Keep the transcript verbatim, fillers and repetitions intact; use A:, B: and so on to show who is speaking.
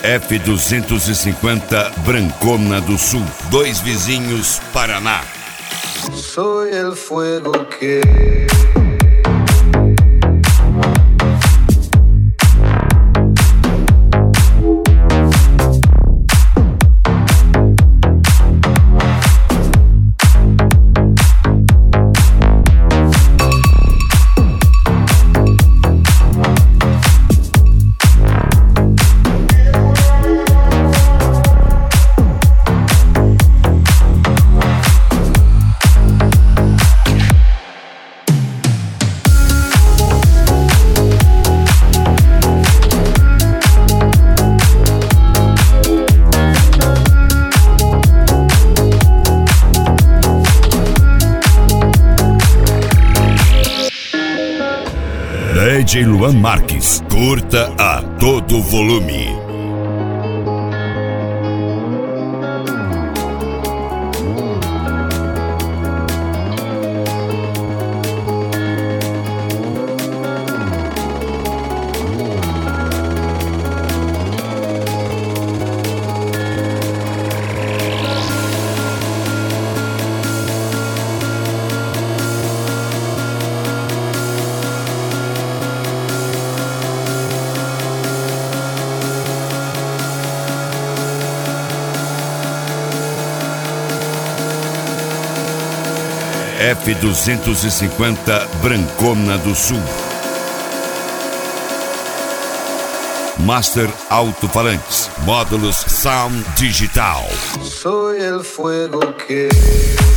A: F duzentos e cinquenta Brancona do Sul. Dois Vizinhos, Paraná.
B: Soy el fuego que
A: D J Luan Marques, curta a todo volume. F duzentos e cinquenta Brancona do Sul. Master Alto-Falantes, módulos Sound Digital.
B: soy el fuego que